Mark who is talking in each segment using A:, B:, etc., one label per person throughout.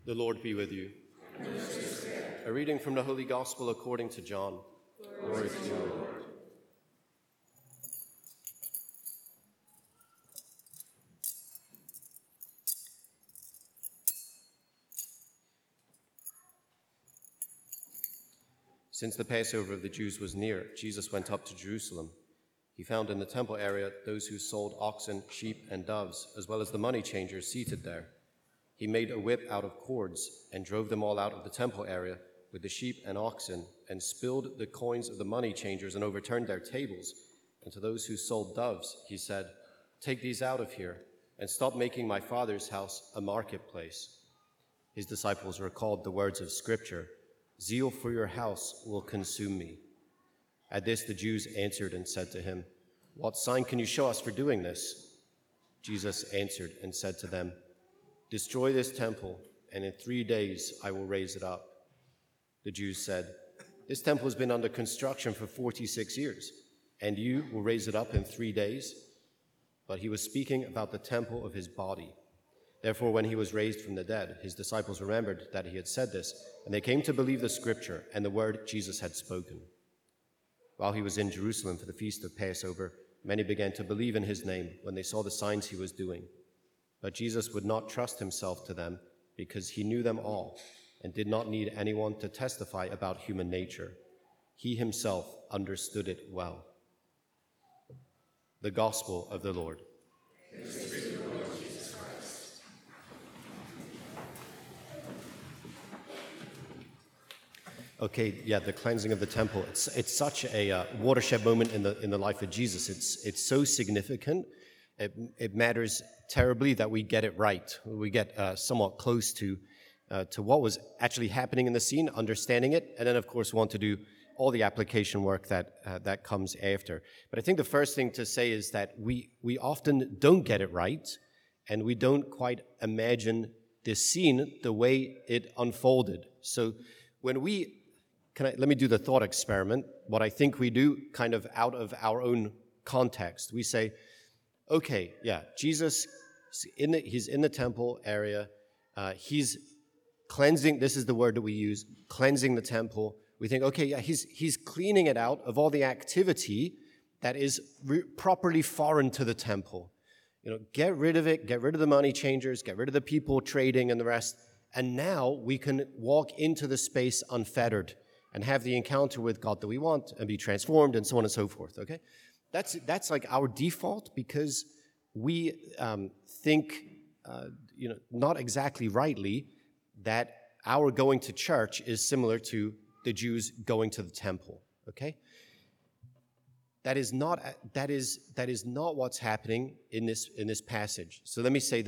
A: The Lord be with you. A reading from the Holy Gospel according to John. Glory to you, Lord. Since the Passover of the Jews was near, Jesus went up to Jerusalem. He found in the temple area those who sold oxen, sheep, and doves, as well as the money changers seated there. He made a whip out of cords and drove them all out of the temple area with the sheep and oxen, and spilled the coins of the money changers and overturned their tables. And to those who sold doves, he said, "Take these out of here and stop making my Father's house a marketplace." His disciples recalled the words of Scripture, "Zeal for your house will consume me." At this the Jews answered and said to him, "What sign can you show us for doing this?" Jesus answered and said to them, "Destroy this temple, and in 3 days I will raise it up." The Jews said, "This temple has been under construction for 46 years, and you will raise it up in 3 days?" But he was speaking about the temple of his body. Therefore, when he was raised from the dead, his disciples remembered that he had said this, and they came to believe the Scripture and the word Jesus had spoken. While he was in Jerusalem for the feast of Passover, many began to believe in his name when they saw the signs he was doing. But Jesus would not trust himself to them because he knew them all and did not need anyone to testify about human nature. He himself understood it well. The Gospel of the Lord. Praise to you, Lord Jesus Christ. Okay, yeah, the cleansing of the temple. It's such a watershed moment in the life of Jesus. It's so significant. It matters terribly that we get it right. We get somewhat close to what was actually happening in the scene, understanding it, and then, of course, want to do all the application work that comes after. But I think the first thing to say is that we often don't get it right, and we don't quite imagine this scene the way it unfolded. So when let me do the thought experiment, what I think we do kind of out of our own context. We say, okay, yeah, Jesus, he's in the temple area. He's cleansing, this is the word that we use, cleansing the temple. We think, okay, yeah, he's cleaning it out of all the activity that is properly foreign to the temple. Get rid of it, get rid of the money changers, get rid of the people trading and the rest. And now we can walk into the space unfettered and have the encounter with God that we want and be transformed and so on and so forth, okay? That's like our default because we think, not exactly rightly, that our going to church is similar to the Jews going to the temple. Okay, that is not what's happening in this passage. So let me say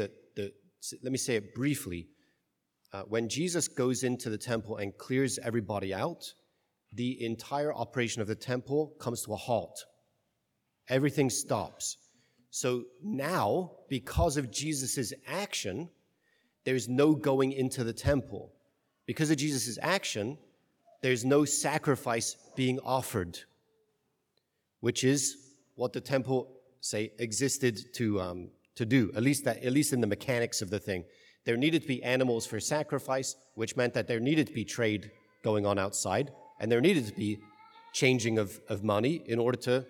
A: it briefly. When Jesus goes into the temple and clears everybody out, the entire operation of the temple comes to a halt. Everything stops. So now, because of Jesus' action, there's no going into the temple. Because of Jesus' action, there's no sacrifice being offered, which is what the temple, existed to do, at least in the mechanics of the thing. There needed to be animals for sacrifice, which meant that there needed to be trade going on outside, and there needed to be changing of money in order to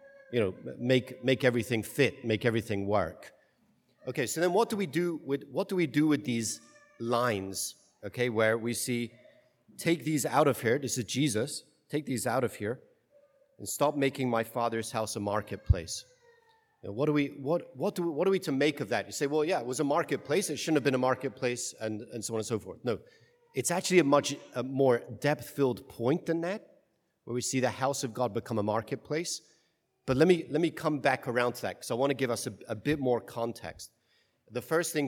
A: make everything fit, make everything work. Okay, so then what do we do with these lines, okay, where we see, take these out of here, this is Jesus, take these out of here, and stop making my Father's house a marketplace. What are we to make of that? You say, well, yeah, it was a marketplace, it shouldn't have been a marketplace, and so on and so forth. No, it's actually a much more depth-filled point than that, where we see the house of God become a marketplace. But let me come back around to that, because I want to give us a bit more context. The first point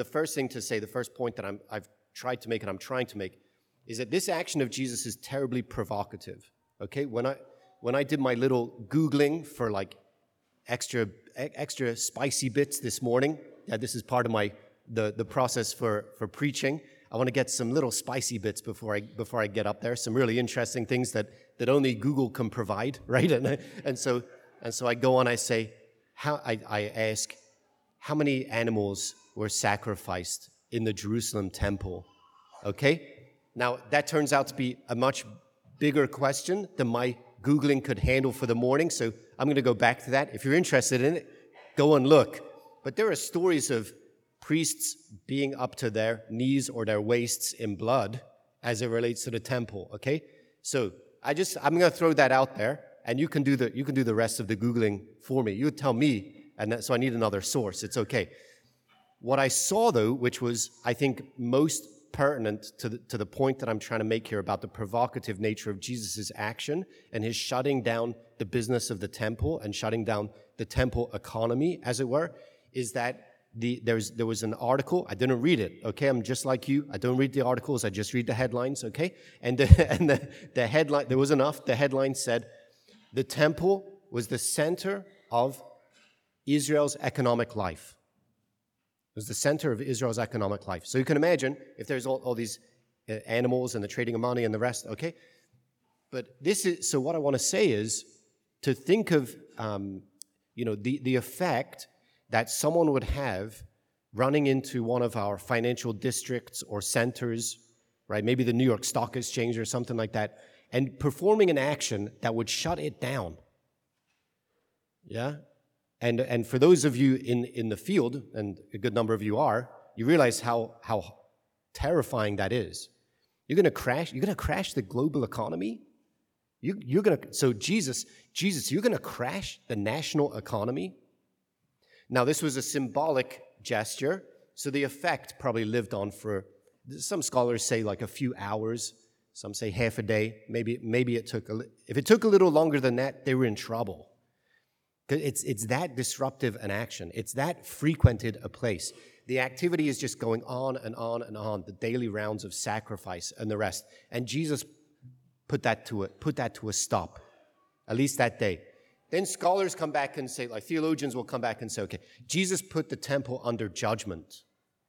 A: that I've tried to make and I'm trying to make is that this action of Jesus is terribly provocative. Okay, when I did my little Googling for like extra spicy bits this morning, this is part of the process for preaching. I want to get some little spicy bits before I get up there, some really interesting things that only Google can provide, right? And so I go on, I say, I ask, how many animals were sacrificed in the Jerusalem temple Okay? Now, that turns out to be a much bigger question than my Googling could handle for the morning, so I'm going to go back to that. If you're interested in it, go and look. But there are stories of priests being up to their knees or their waists in blood as it relates to the temple, okay? So I'm going to throw that out there, and you can do the rest of the Googling for me. You tell me, so I need another source. It's okay. What I saw, though, which was, I think, most pertinent to the point that I'm trying to make here about the provocative nature of Jesus' action and his shutting down the business of the temple and shutting down the temple economy, as it were, is that there was an article. I didn't read it, okay? I'm just like you. I don't read the articles. I just read the headlines, okay? And the headline, there was enough. The headline said, the temple was the center of Israel's economic life. It was the center of Israel's economic life. So you can imagine if there's all these animals and the trading of money and the rest, okay? But so what I want to say is to think of, the effect that someone would have running into one of our financial districts or centers, right? Maybe the New York Stock Exchange or something like that, and performing an action that would shut it down. Yeah? And for those of you in the field, and a good number of you are, you realize how terrifying that is. You're going to crash the global economy? So Jesus, you're going to crash the national economy? Now, this was a symbolic gesture, so the effect probably lived on for, some scholars say like a few hours, some say half a day. Maybe it took, if it took a little longer than that, they were in trouble. It's that disruptive an action. It's that frequented a place. The activity is just going on and on and on, the daily rounds of sacrifice and the rest. And Jesus put that to a stop, at least that day. Then scholars come back and say, like theologians will come back and say, okay, Jesus put the temple under judgment.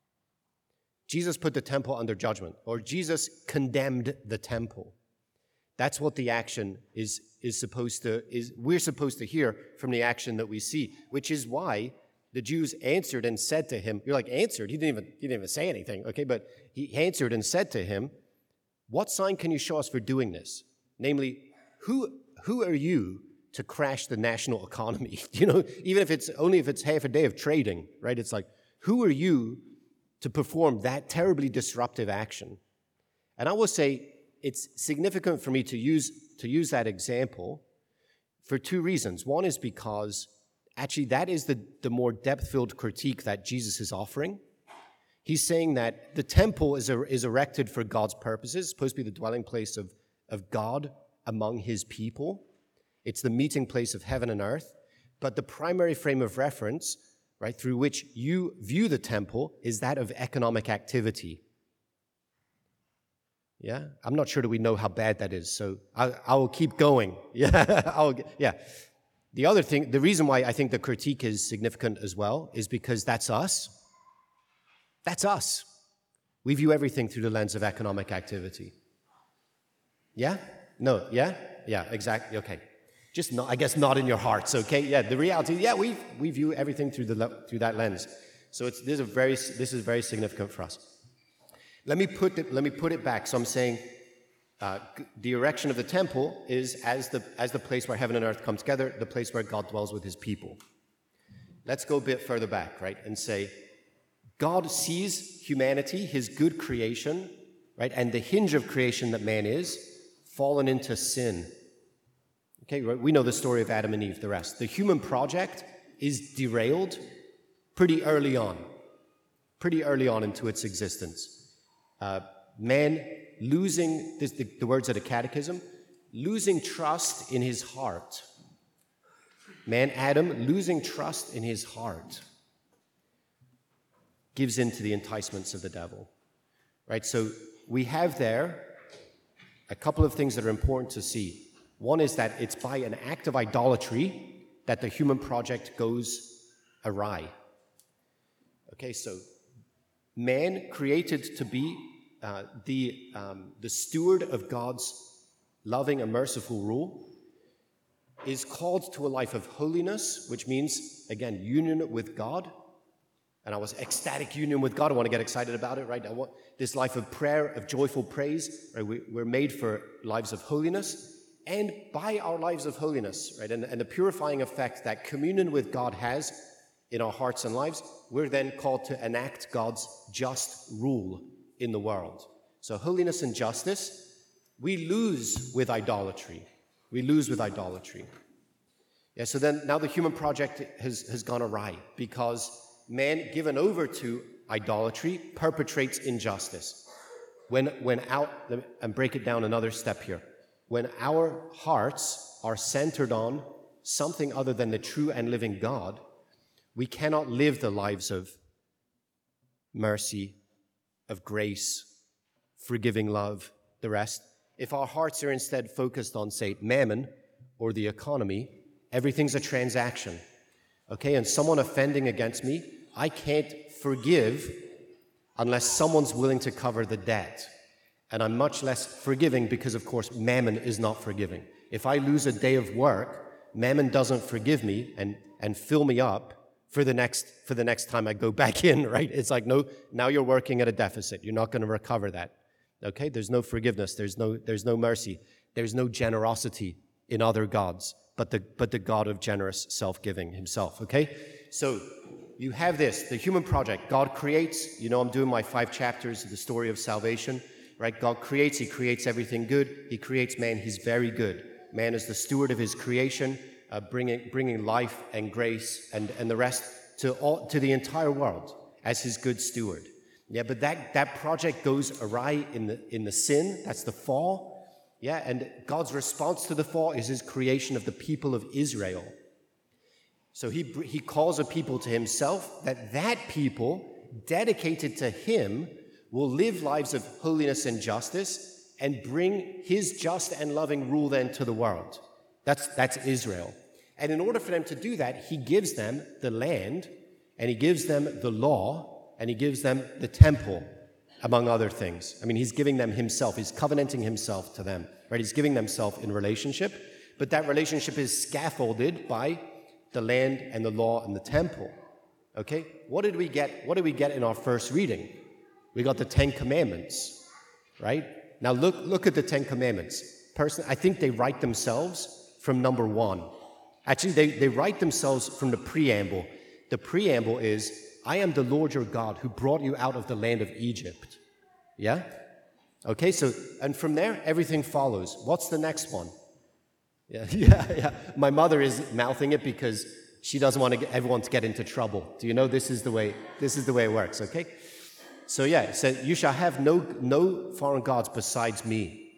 A: Jesus put the temple under judgment, or Jesus condemned the temple. That's what the action we're supposed to hear from the action that we see, which is why the Jews answered and said to him, you're like, answered? He didn't even say anything, okay? But he answered and said to him, what sign can you show us for doing this? Namely, who are you to crash the national economy? Even if it's half a day of trading, right? It's like, who are you to perform that terribly disruptive action? And I will say it's significant for me to use that example for two reasons. One is because actually that is the more depth-filled critique that Jesus is offering. He's saying that the temple is erected for God's purposes. It's supposed to be the dwelling place of God among his people. It's the meeting place of heaven and earth. But the primary frame of reference, right, through which you view the temple is that of economic activity. Yeah? I'm not sure that we know how bad that is, so I will keep going. Yeah. The other thing, the reason why I think the critique is significant as well is because that's us. That's us. We view everything through the lens of economic activity. Yeah? No, yeah? Yeah, exactly, okay. Just not, I guess not in your hearts, okay? Yeah, the reality, yeah, we view everything through that lens. So this is very significant for us. Let me put it back. So I'm saying the erection of the temple is as the place where heaven and earth come together, the place where God dwells with his people. Let's go a bit further back, right, and say God sees humanity, his good creation, right, and the hinge of creation that man is, fallen into sin. Okay, right? We know the story of Adam and Eve, the rest. The human project is derailed pretty early on into its existence. Man losing, the words of the Catechism, losing trust in his heart. Man, Adam, losing trust in his heart, gives in to the enticements of the devil. Right? So we have there a couple of things that are important to see. One is that it's by an act of idolatry that the human project goes awry. Okay, so man created to be the steward of God's loving and merciful rule is called to a life of holiness, which means, again, union with God, And I was ecstatic union with God. I want to get excited about it, right? I want this life of prayer, of joyful praise. Right? We're made for lives of holiness. And by our lives of holiness, right, and the purifying effect that communion with God has in our hearts and lives, we're then called to enact God's just rule in the world. So holiness and justice, we lose with idolatry. We lose with idolatry. Yeah, so then now the human project has gone awry because man given over to idolatry perpetrates injustice. And break it down another step here. When our hearts are centered on something other than the true and living God, we cannot live the lives of mercy, of grace, forgiving love, the rest. If our hearts are instead focused on, say, mammon or the economy, everything's a transaction. Okay, and someone offending against me, I can't forgive unless someone's willing to cover the debt. And I'm much less forgiving because, of course, mammon is not forgiving. If I lose a day of work, mammon doesn't forgive me and fill me up for the next time I go back in, right? It's like, no, now you're working at a deficit. You're not going to recover that. Okay? There's no forgiveness. There's no mercy. There's no generosity in other gods, but the God of generous self-giving himself. Okay? So you have this, the human project. God creates. You know, I'm doing my 5 chapters of the story of salvation. Right? God creates, he creates everything good. He creates man, he's very good. Man is the steward of his creation, bringing life and grace and the rest to the entire world as his good steward. Yeah, but that project goes awry in the sin, that's the fall. Yeah, and God's response to the fall is his creation of the people of Israel. So he calls a people to himself, that people dedicated to him will live lives of holiness and justice and bring his just and loving rule then to the world. That's Israel. And in order for them to do that, he gives them the land, and he gives them the law, and he gives them the temple, among other things. I mean, he's giving them himself. He's covenanting himself to them, right? He's giving them self in relationship, but that relationship is scaffolded by the land and the law and the temple. Okay? What did we get in our first reading? We got the 10 Commandments, right? Now look at the 10 Commandments. Personally, I think they write themselves from number 1. Actually, they write themselves from the preamble. The preamble is, I am the Lord your God who brought you out of the land of Egypt. Yeah? Okay, so, and from there, everything follows. What's the next one? Yeah. My mother is mouthing it because she doesn't want everyone to get into trouble. Do you know this is the way it works, okay? So yeah, it says, you shall have no foreign gods besides me.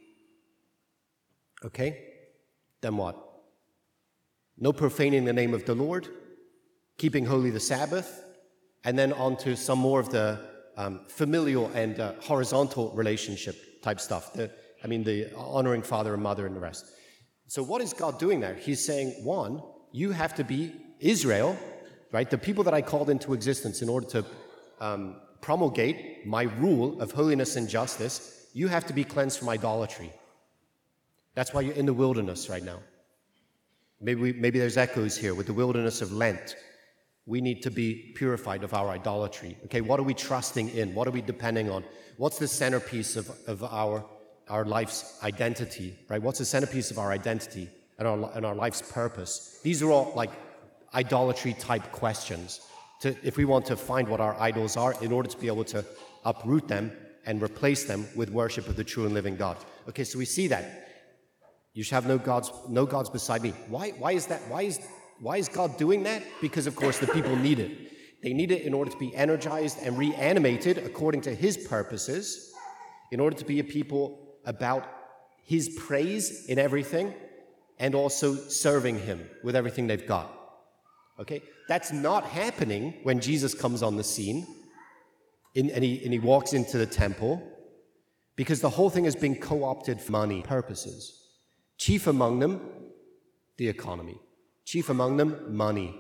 A: Okay? Then what? No profaning the name of the Lord, keeping holy the Sabbath, and then on to some more of the familial and horizontal relationship type stuff. The honoring father and mother and the rest. So what is God doing there? He's saying, 1, you have to be Israel, right? The people that I called into existence in order to promulgate my rule of holiness and justice, you have to be cleansed from idolatry. That's why you're in the wilderness right now. Maybe there's echoes here with the wilderness of Lent. We need to be purified of our idolatry. Okay, what are we trusting in? What are we depending on? What's the centerpiece of our life's identity, right? What's the centerpiece of our identity and our life's purpose? These are all like idolatry-type questions. If we want to find what our idols are in order to be able to uproot them and replace them with worship of the true and living God. Okay, so we see that. You shall have no gods beside me. Why is that? Why is God doing that? Because, of course, the people need it. They need it in order to be energized and reanimated according to his purposes, in order to be a people about his praise in everything and also serving him with everything they've got. Okay? That's not happening when Jesus comes on the scene and he walks into the temple, because the whole thing has been co-opted for money purposes. Chief among them, the economy. Chief among them, money.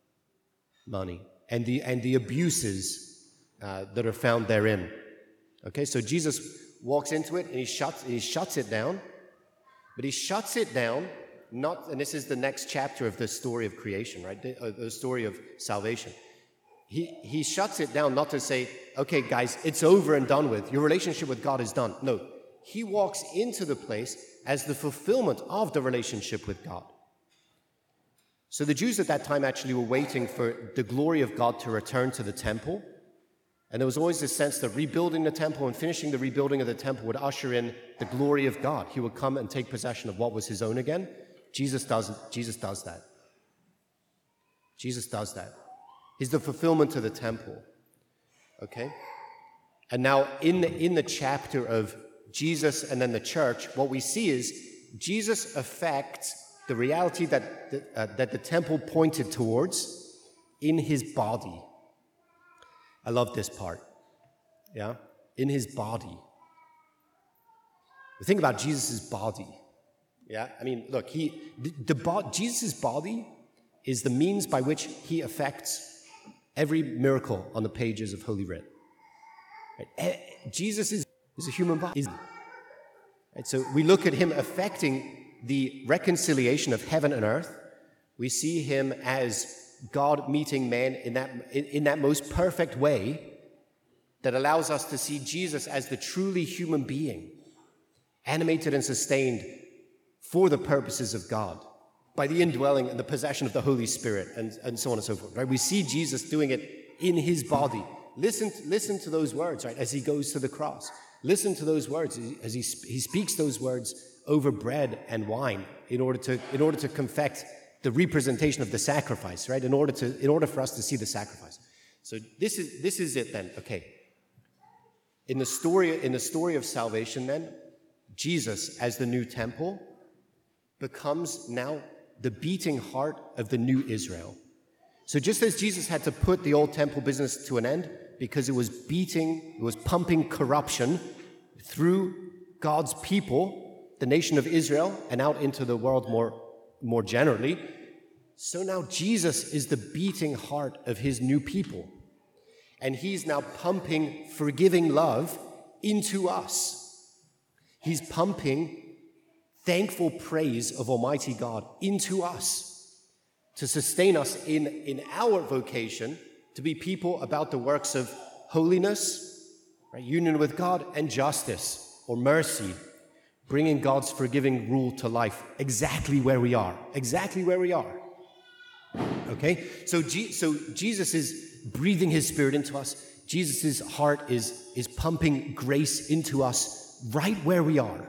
A: And the abuses that are found therein. Okay, so Jesus walks into it and he shuts it down. But he shuts it down, and this is the next chapter of the story of creation, right? The story of salvation. he shuts it down not to say, okay, guys, it's over and done with. Your relationship with God is done. No, he walks into the place as the fulfillment of the relationship with God. So the Jews at that time actually were waiting for the glory of God to return to the temple. And there was always this sense that rebuilding the temple and finishing the rebuilding of the temple would usher in the glory of God. He would come and take possession of what was his own again. Jesus does that. Jesus does that. He's the fulfillment of the temple. Okay? And now in the chapter of Jesus and then the church, what we see is Jesus affects the reality that the temple pointed towards in his body. I love this part. Yeah? In his body. Think about Jesus' body. Yeah? I mean, look, Jesus' body is the means by which he affects every miracle on the pages of Holy Writ. Right? Jesus is a human body. Right? So we look at him affecting the reconciliation of heaven and earth. We see him as God meeting man in that most perfect way that allows us to see Jesus as the truly human being, animated and sustained for the purposes of God by the indwelling and the possession of the Holy Spirit and so on and so forth. Right? We see Jesus doing it in his body. Listen to those words, right, as he goes to the cross. Listen to those words as he speaks those words over bread and wine in order to confect the representation of the sacrifice, right? In order for us to see the sacrifice. So this is it then. Okay. In the story of salvation then, Jesus as the new temple becomes now the beating heart of the new Israel. So just as Jesus had to put the old temple business to an end because it was pumping corruption through God's people, the nation of Israel, and out into the world more generally, so now Jesus is the beating heart of his new people. And he's now pumping forgiving love into us. He's pumping thankful praise of Almighty God into us to sustain us in our vocation to be people about the works of holiness, right, union with God, and justice or mercy, bringing God's forgiving rule to life exactly where we are. Okay? So Jesus is breathing his Spirit into us. Jesus' heart is pumping grace into us right where we are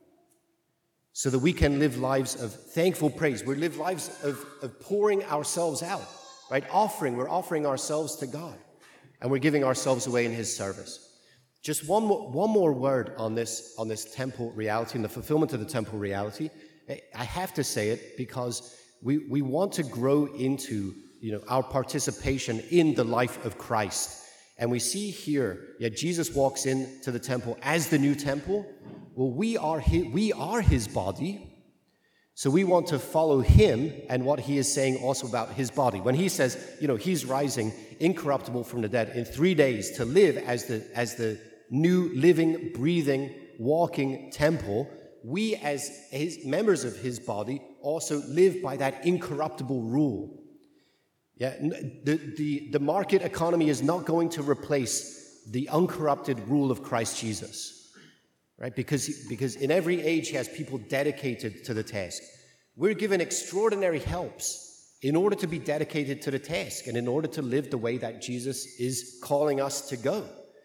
A: so that we can live lives of thankful praise. We live lives of pouring ourselves out, right? We're offering ourselves to God, and we're giving ourselves away in his service. Just one more word on this temple reality and the fulfillment of the temple reality. I have to say it because we want to grow into our participation in the life of Christ. And we see here, Jesus walks into the temple as the new temple. Well, we are his body. So we want to follow him and what he is saying also about his body. When he says, he's rising incorruptible from the dead in 3 days to live as the new living, breathing, walking temple, we as his members of his body also live by that incorruptible rule. Yeah, the market economy is not going to replace the uncorrupted rule of Christ Jesus, right? Because in every age he has people dedicated to the task. We're given extraordinary helps in order to be dedicated to the task and in order to live the way that Jesus is calling us to go.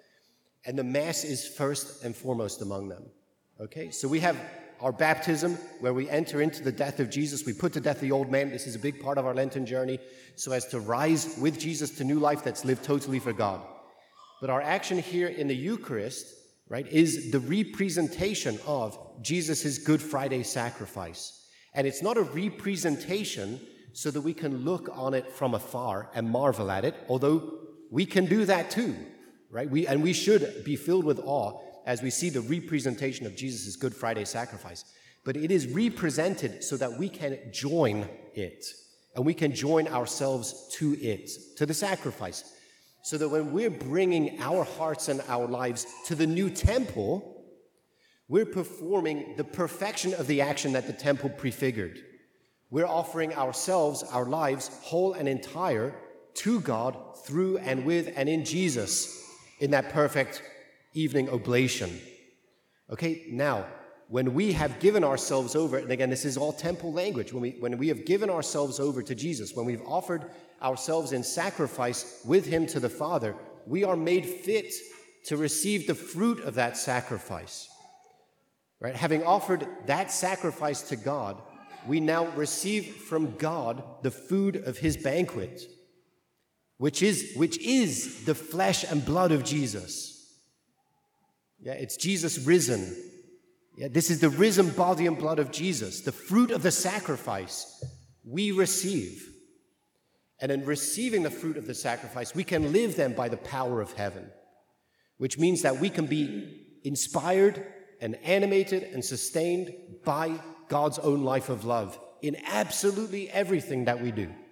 A: And the Mass is first and foremost among them. Okay, so we have our baptism, where we enter into the death of Jesus. We put to death the old man. This is a big part of our Lenten journey, so as to rise with Jesus to new life that's lived totally for God. But our action here in the Eucharist, right, is the representation of Jesus' Good Friday sacrifice. And it's not a representation so that we can look on it from afar and marvel at it, although we can do that too, right? We should be filled with awe as we see the representation of Jesus' Good Friday sacrifice. But it is represented so that we can join it, and we can join ourselves to it, to the sacrifice. So that when we're bringing our hearts and our lives to the new temple, we're performing the perfection of the action that the temple prefigured. We're offering ourselves, our lives, whole and entire, to God through and with and in Jesus in that perfect evening oblation. Okay, now, when we have given ourselves over, and again, this is all temple language, when we have given ourselves over to Jesus, when we've offered ourselves in sacrifice with him to the Father, we are made fit to receive the fruit of that sacrifice. Right? Having offered that sacrifice to God, we now receive from God the food of his banquet, which is the flesh and blood of Jesus. Yeah, it's Jesus risen. Yeah, this is the risen body and blood of Jesus, the fruit of the sacrifice we receive. And in receiving the fruit of the sacrifice, we can live then by the power of heaven, which means that we can be inspired and animated and sustained by God's own life of love in absolutely everything that we do.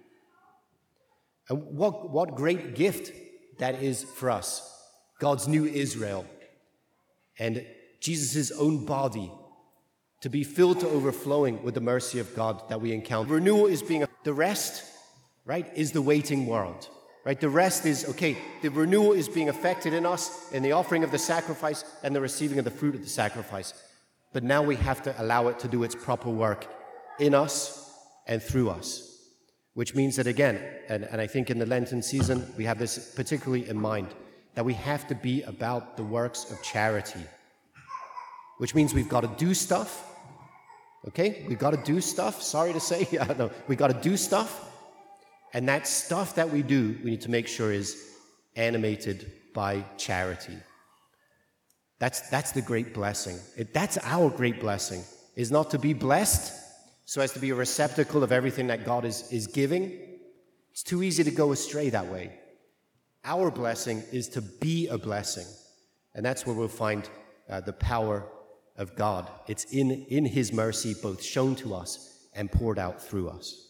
A: And what great gift that is for us, God's new Israel and Jesus' own body to be filled to overflowing with the mercy of God that we encounter. Renewal is the rest, right, is the waiting world, right? The rest is, okay, the renewal is being effected in us in the offering of the sacrifice and the receiving of the fruit of the sacrifice. But now we have to allow it to do its proper work in us and through us. Which means that again, and I think in the Lenten season, we have this particularly in mind, that we have to be about the works of charity. Which means we've got to do stuff, okay? We've got to do stuff, sorry to say, we've got to do stuff. And that stuff that we do, we need to make sure is animated by charity. That's the great blessing. That's our great blessing, is not to be blessed so as to be a receptacle of everything that God is giving. It's too easy to go astray that way. Our blessing is to be a blessing. And that's where we'll find the power of God. It's in his mercy both shown to us and poured out through us.